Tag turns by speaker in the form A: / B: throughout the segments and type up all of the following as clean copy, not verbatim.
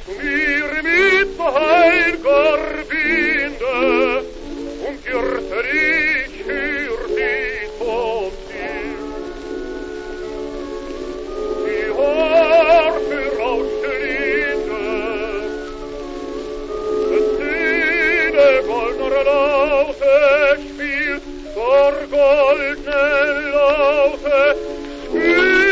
A: zu mir mit so heilger Winde, und irrte ich für die Tote. Die Harfe rauschte Linde, das Sühne goldner Laute spielt, vor goldne Laute spielt.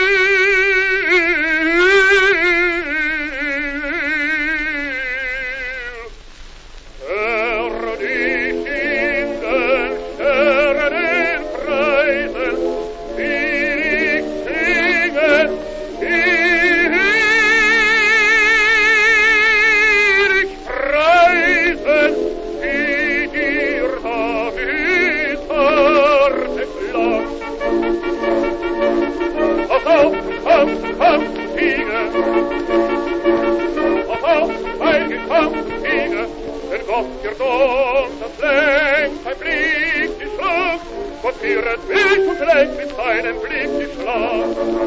A: Ihr Don, das lenkt, ein Blick, die Schlag, Gott ihret Weg und lenkt mit seinem Blick die Schlag.